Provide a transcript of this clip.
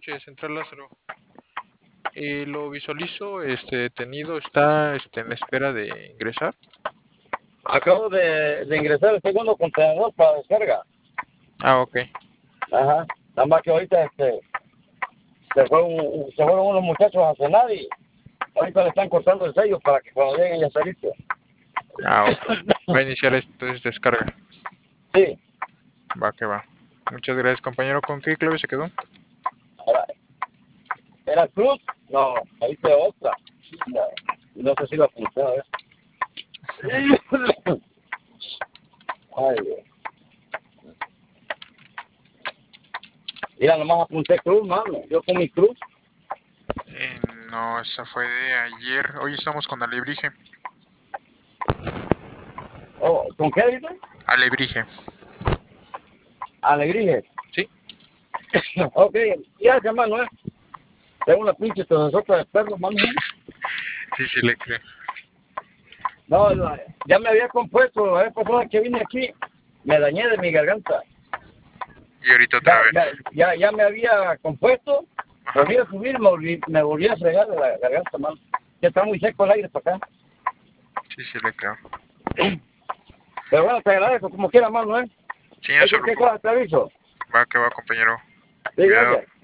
noches, Central Lázaro. Lo visualizo, detenido, está en espera de ingresar. Acabo de ingresar el segundo contenedor para descarga. Ah, ok. Ajá. Nada más que ahorita se fueron unos muchachos a cenar y ahorita le están cortando el sello para que cuando lleguen ya esté listo. Ah, ok. Va a iniciar entonces descarga. Sí. Va que va. Muchas gracias, compañero. ¿Con qué clave se quedó? Ahora, ¿era Cruz? No, ahí hice otra. No sé si lo apunté, a ver. Ay, Dios. Mira, nomás apunté Cruz, mano. Yo con mi Cruz. No, esa fue de ayer. Hoy estamos con Alebrije. Oh, ¿con qué dices? Alebrije. Alegría. ¿Sí? Ok, gracias, mano, tengo una pinche tosota de perro, mano. Sí, sí le creo. No, ya me había compuesto la vez pasada que vine aquí. Me dañé de mi garganta. Y ahorita Ya, otra ya, vez. ya me había compuesto. Ajá. Volví a subir, me volví a fregar de la garganta, mano. Ya está muy seco el aire para acá. Sí, sí le creo. Pero bueno, te agradezco como quiera, mano, Sí, no se ¿Qué preocupe. cosa te aviso? Va que va, compañero. Sí, Cuidado. gracias.